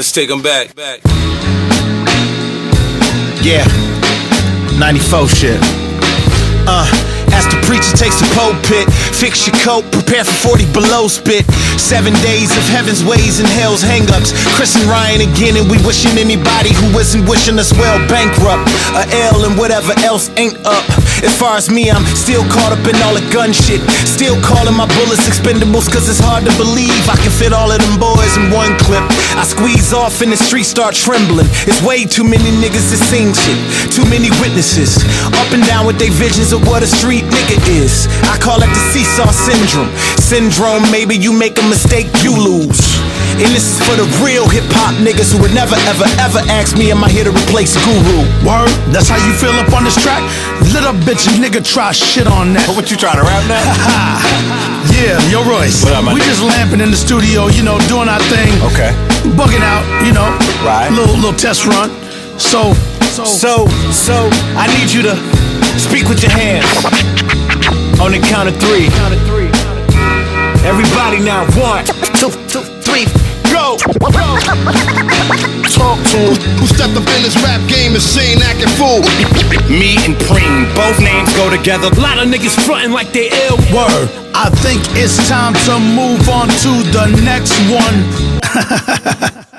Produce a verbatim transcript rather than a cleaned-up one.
Let's take them back. back. Yeah, ninety-four shit. Uh, as the preacher takes the pulpit, fix your coat, prepare for forty below spit. Seven days of heaven's ways and hell's hangups. Chris and Ryan again, and we wishing anybody who isn't wishing us well bankrupt. A L and whatever else ain't up. As far as me, I'm still caught up in all the gun shit. Still calling my bullets expendables, cause it's hard to believe I can fit all of them boys in one clip. I squeeze off and the streets start trembling. It's way too many niggas that sing shit. Too many witnesses, up and down with their visions of what a street nigga is. I call it the seesaw syndrome. Syndrome, maybe you make a mistake, you lose. And this is for the real hip-hop niggas who would never, ever, ever ask me, am I here to replace Guru? Word, that's how you feel up on this track? Lit up bitch, nigga try shit on that. What you trying to rap now? Yeah, yo Royce, what up, my we nigga? just lamping in the studio, you know, doing our thing. Okay. Bugging out, you know. Right. Little, little test run. So, so, So, so, I need you to speak with your hands. On the count of three. Count of three. Everybody now, one, two, two, three, go! Talk to him. Who stepped up in this rap game and saying acting fool? Me and Preem, both names go together. A lot of niggas frontin' like they ill. word. I think it's time to move on to the next one.